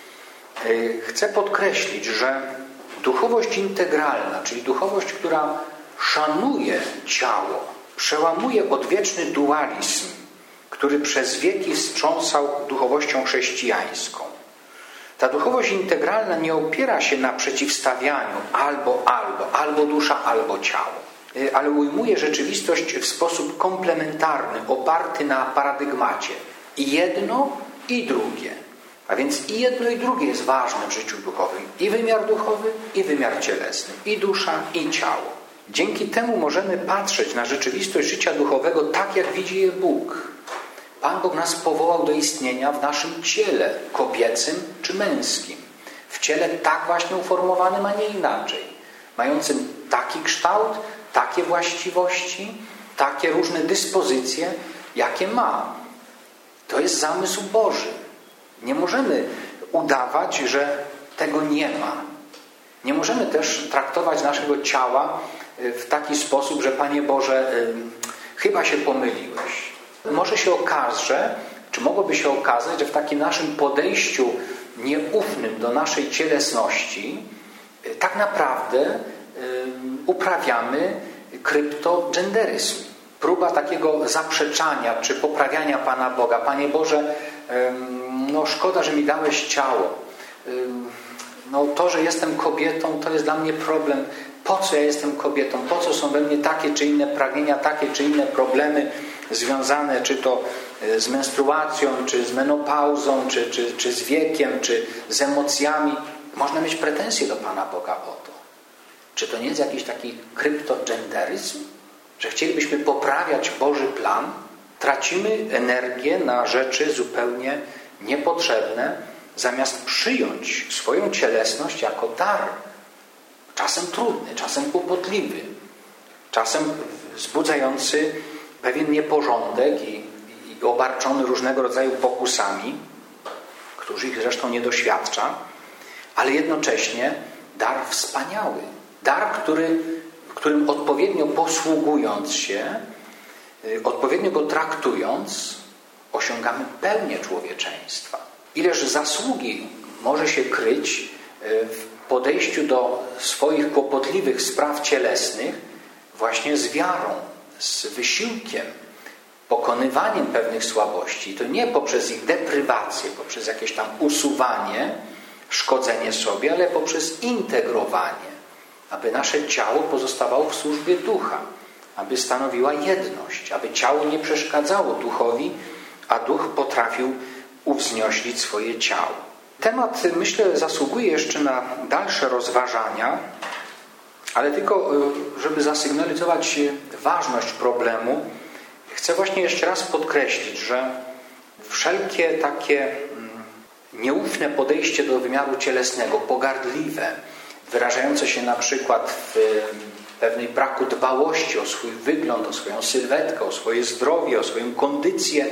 [SPEAKER 1] chcę podkreślić, że duchowość integralna, czyli duchowość, która szanuje ciało, przełamuje odwieczny dualizm, który przez wieki wstrząsał duchowością chrześcijańską. Ta duchowość integralna nie opiera się na przeciwstawianiu albo, albo, albo dusza, albo ciało, ale ujmuje rzeczywistość w sposób komplementarny, oparty na paradygmacie. I jedno, i drugie. A więc i jedno, i drugie jest ważne w życiu duchowym. I wymiar duchowy, i wymiar cielesny. I dusza, i ciało. Dzięki temu możemy patrzeć na rzeczywistość życia duchowego tak, jak widzi je Bóg. Pan Bóg nas powołał do istnienia w naszym ciele, kobiecym czy męskim. W ciele tak właśnie uformowanym, a nie inaczej. Mającym taki kształt, takie właściwości, takie różne dyspozycje, jakie ma. To jest zamysł Boży. Nie możemy udawać, że tego nie ma. Nie możemy też traktować naszego ciała w taki sposób, że Panie Boże, chyba się pomyliłeś. Może się okaże, czy mogłoby się okazać, że w takim naszym podejściu nieufnym do naszej cielesności tak naprawdę uprawiamy kryptogenderyzm. Próba takiego zaprzeczania czy poprawiania Pana Boga. Panie Boże, no szkoda, że mi dałeś ciało. No to, że jestem kobietą, to jest dla mnie problem. Po co ja jestem kobietą? Po co są we mnie takie czy inne pragnienia, takie czy inne problemy związane czy to z menstruacją, czy z menopauzą, czy, czy, czy z wiekiem, czy z emocjami. Można mieć pretensje do Pana Boga o to. Czy to nie jest jakiś taki kryptogenderyzm? Że chcielibyśmy poprawiać Boży plan? Tracimy energię na rzeczy zupełnie niepotrzebne, zamiast przyjąć swoją cielesność jako dar. Czasem trudny, czasem kłopotliwy, czasem wzbudzający pewien nieporządek i, i obarczony różnego rodzaju pokusami, których zresztą nie doświadcza, ale jednocześnie dar wspaniały. Dar, który, którym odpowiednio posługując się, odpowiednio go traktując, osiągamy pełnię człowieczeństwa. Ileż zasługi może się kryć w podejściu do swoich kłopotliwych spraw cielesnych właśnie z wiarą, z wysiłkiem, pokonywaniem pewnych słabości. To nie poprzez ich deprywację, poprzez jakieś tam usuwanie, szkodzenie sobie, ale poprzez integrowanie, aby nasze ciało pozostawało w służbie ducha, aby stanowiła jedność, aby ciało nie przeszkadzało duchowi, a duch potrafił uwznioślić swoje ciało. Temat, myślę, zasługuje jeszcze na dalsze rozważania, Ale tylko, żeby zasygnalizować ważność problemu, chcę właśnie jeszcze raz podkreślić, że wszelkie takie nieufne podejście do wymiaru cielesnego, pogardliwe, wyrażające się na przykład w pewnej braku dbałości o swój wygląd, o swoją sylwetkę, o swoje zdrowie, o swoją kondycję,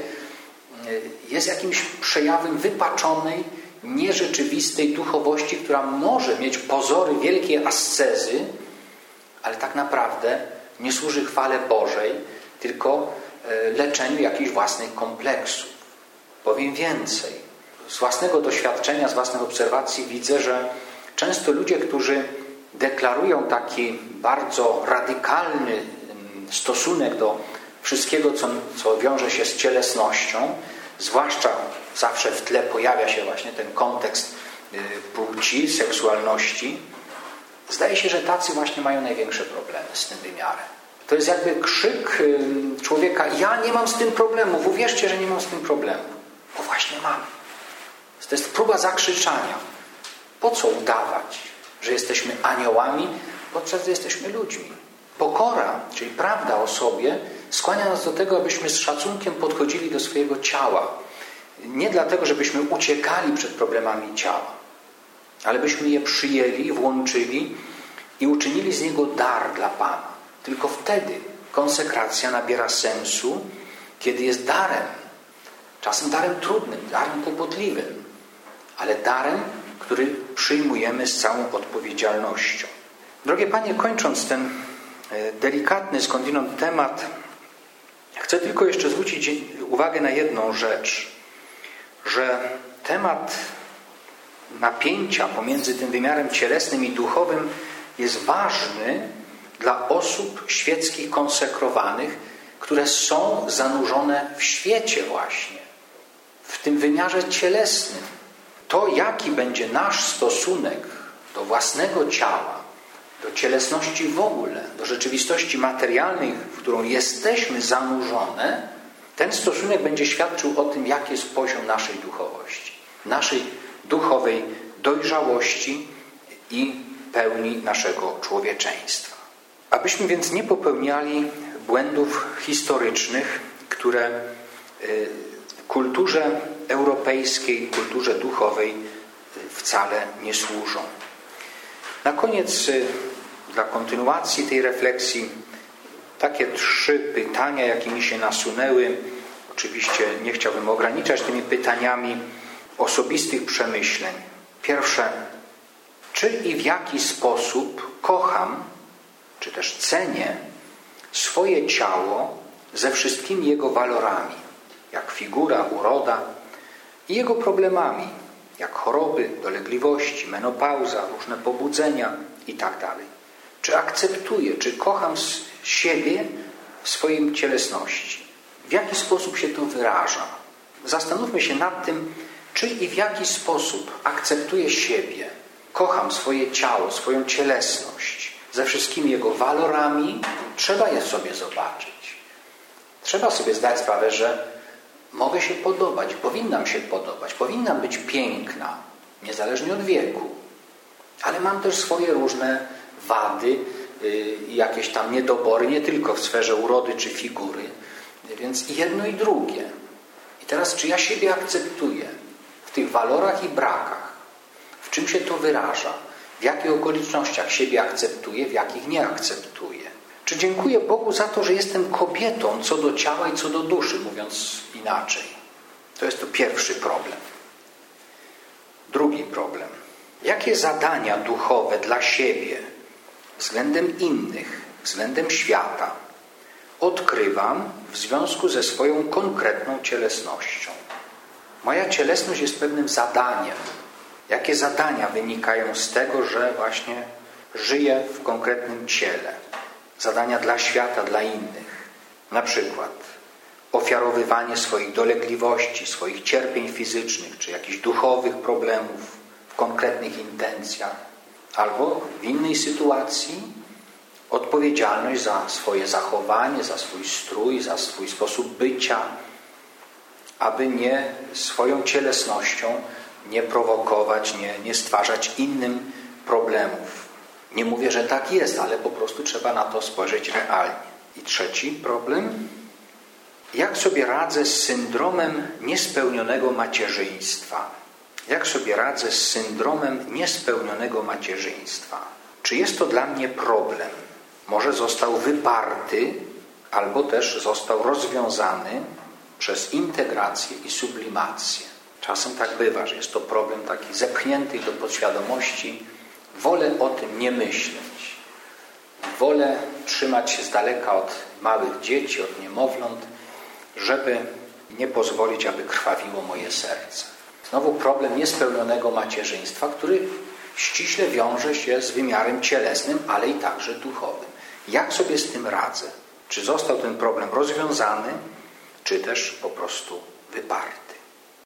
[SPEAKER 1] jest jakimś przejawem wypaczonej, nierzeczywistej duchowości, która może mieć pozory wielkiej ascezy, ale tak naprawdę nie służy chwale Bożej, tylko leczeniu jakichś własnych kompleksów. Powiem więcej. Z własnego doświadczenia, z własnych obserwacji widzę, że często ludzie, którzy deklarują taki bardzo radykalny stosunek do wszystkiego, co, co wiąże się z cielesnością, zwłaszcza zawsze w tle pojawia się właśnie ten kontekst płci, seksualności, zdaje się, że tacy właśnie mają największe problemy z tym wymiarem. To jest jakby krzyk człowieka: ja nie mam z tym problemu, uwierzcie, że nie mam z tym problemu. Bo właśnie mam. To jest próba zakrzyczania. Po co udawać, że jesteśmy aniołami, podczas gdy jesteśmy ludźmi? Pokora, czyli prawda o sobie, skłania nas do tego, abyśmy z szacunkiem podchodzili do swojego ciała. Nie dlatego, żebyśmy uciekali przed problemami ciała, ale byśmy je przyjęli, włączyli i uczynili z niego dar dla Pana. Tylko wtedy konsekracja nabiera sensu, kiedy jest darem. Czasem darem trudnym, darem kłopotliwym, ale darem, który przyjmujemy z całą odpowiedzialnością. Drogie Panie, kończąc ten delikatny skądinąd temat, chcę tylko jeszcze zwrócić uwagę na jedną rzecz, że temat napięcia pomiędzy tym wymiarem cielesnym i duchowym jest ważny dla osób świeckich konsekrowanych, które są zanurzone w świecie właśnie, w tym wymiarze cielesnym. To, jaki będzie nasz stosunek do własnego ciała, do cielesności w ogóle, do rzeczywistości materialnej, w którą jesteśmy zanurzone, ten stosunek będzie świadczył o tym, jaki jest poziom naszej duchowości, naszej duchowej dojrzałości i pełni naszego człowieczeństwa. Abyśmy więc nie popełniali błędów historycznych, które kulturze europejskiej, kulturze duchowej wcale nie służą. Na koniec, dla kontynuacji tej refleksji, takie trzy pytania, jakie mi się nasunęły. Oczywiście nie chciałbym ograniczać tymi pytaniami osobistych przemyśleń. Pierwsze: czy i w jaki sposób kocham, czy też cenię swoje ciało ze wszystkimi jego walorami, jak figura, uroda, i jego problemami, jak choroby, dolegliwości, menopauza, różne pobudzenia itd. Czy akceptuję, czy kocham siebie w swojej cielesności? W jaki sposób się to wyraża? Zastanówmy się nad tym, czy i w jaki sposób akceptuję siebie, kocham swoje ciało, swoją cielesność ze wszystkimi jego walorami. Trzeba je sobie zobaczyć. Trzeba sobie zdać sprawę, że mogę się podobać, powinnam się podobać, powinnam być piękna, niezależnie od wieku. Ale mam też swoje różne wady, jakieś tam niedobory, nie tylko w sferze urody czy figury. Więc i jedno i drugie. I teraz, czy ja siebie akceptuję w tych walorach i brakach? W czym się to wyraża? W jakich okolicznościach siebie akceptuję, w jakich nie akceptuję? Czy dziękuję Bogu za to, że jestem kobietą co do ciała i co do duszy, mówiąc inaczej? To jest to pierwszy problem. Drugi problem. Jakie zadania duchowe dla siebie względem innych, względem świata odkrywam w związku ze swoją konkretną cielesnością? Moja cielesność jest pewnym zadaniem. Jakie zadania wynikają z tego, że właśnie żyję w konkretnym ciele? Zadania dla świata, dla innych. Na przykład ofiarowywanie swoich dolegliwości, swoich cierpień fizycznych, czy jakichś duchowych problemów w konkretnych intencjach. Albo w innej sytuacji odpowiedzialność za swoje zachowanie, za swój strój, za swój sposób bycia, aby nie swoją cielesnością nie prowokować, nie, nie stwarzać innym problemów. Nie mówię, że tak jest, ale po prostu trzeba na to spojrzeć realnie. I trzeci problem. Jak sobie radzę z syndromem niespełnionego macierzyństwa? Jak sobie radzę z syndromem niespełnionego macierzyństwa? Czy jest to dla mnie problem? Może został wyparty, albo też został rozwiązany przez integrację i sublimację. Czasem tak bywa, że jest to problem taki zepchnięty do podświadomości. Wolę o tym nie myśleć. Wolę trzymać się z daleka od małych dzieci, od niemowląt, żeby nie pozwolić, aby krwawiło moje serce. Znowu problem niespełnionego macierzyństwa, który ściśle wiąże się z wymiarem cielesnym, ale i także duchowym. Jak sobie z tym radzę? Czy został ten problem rozwiązany, czy też po prostu wyparty?